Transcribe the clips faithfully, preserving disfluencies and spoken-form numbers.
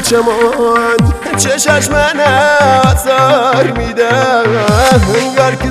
چمان چشش من آزار میده انگار که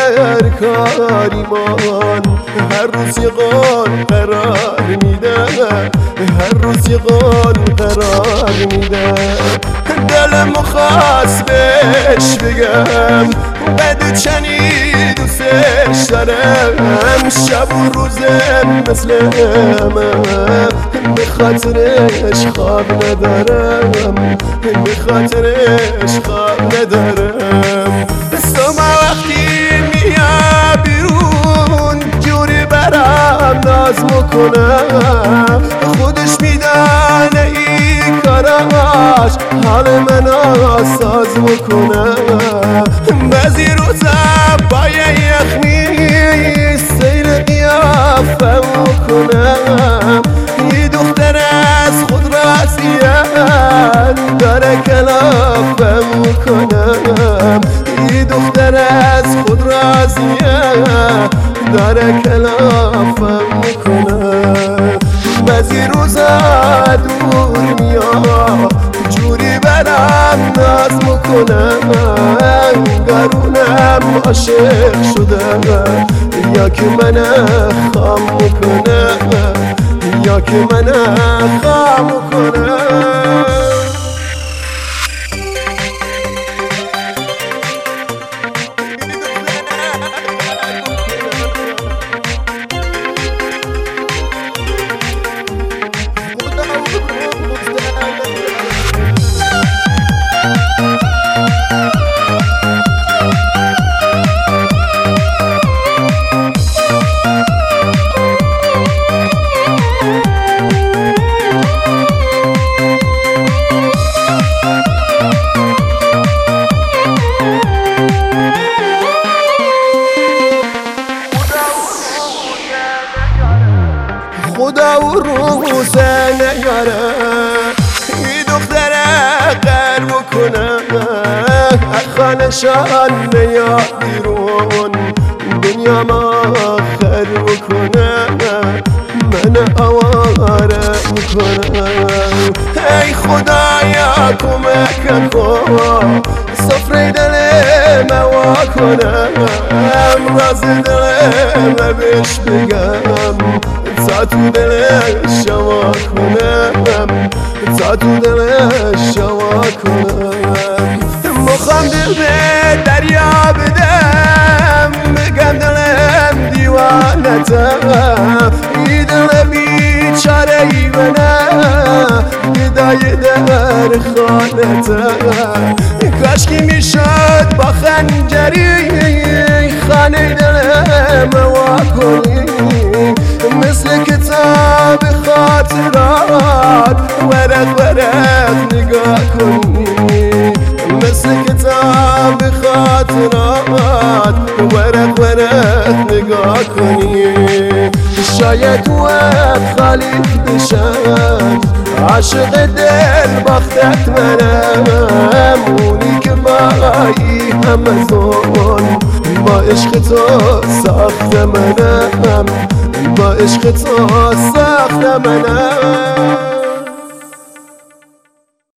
سرکاریمان هر روز یه قول قرار میده هر روز یه قول قرار میده دلم خواست بهش بگم بد چنی دوستش دارم شب و روزم مثل همه به خاطرش خواب ندارم به خاطرش خواب ندارم سما وقتی میاد بیرون جوری برام ناز میکنم خودش میدانه این کاراش حال من آساز میکنم بعضی روزا با یخمی سیر قیافه میکنم یه دختر از خود راضیه داره کلافه میکنم یه دختر از خود راضیه داره کلافه میکنم بعضی روزا دور میاد جوری برم ناز میکنم گرونم عاشق شدم یا که من خام میکنم یا که من خام میکنم خدا و روزه نیاره این دختره قر بکنه خانشان نیاد بیرون دنیا ما خر بکنه من آواره میکنه ای خدایا کمکم کن سفره دل موا کنم راز دلم بهش بگم تا تو دلش شوا کنم تا تو دلش شوا کنم مخوام دل به دریا بدم بگم دلم دیوانتم ای دل بیچاره ای منم ندای در خانتم کاشکی میشد با خنجری خانه دلم وا کنی مثل کتاب خاطرات ورق ورق نگاه کنی مثل کتاب خاطرات ورق ورق نگاه کنی شاید وقت خالی بشم عاشق دل باختت منم اونی که بایی همزون با عشق تو ساخت منم با عشق تو ساخت منم